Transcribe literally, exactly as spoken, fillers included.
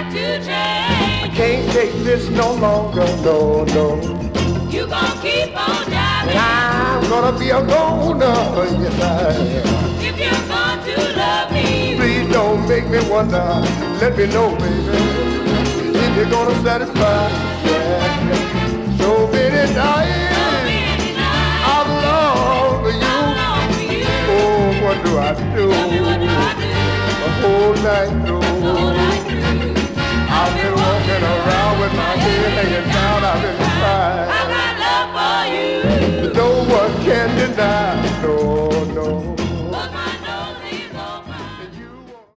I can't take this no longer, no, no. You gonna keep on driving. And I'm gonna be a loner, yes I am. If you're going to love me, please don't make me wonder. Let me know, baby, if you're gonna satisfy. Yeah. So many nights, so many nights I've longed for you. I've for you. Oh, what do I do? Tell me what do I do? The whole night through. The whole night through. I've been walking around with my head hanging down. I've been crying. I got love for you. No one can deny.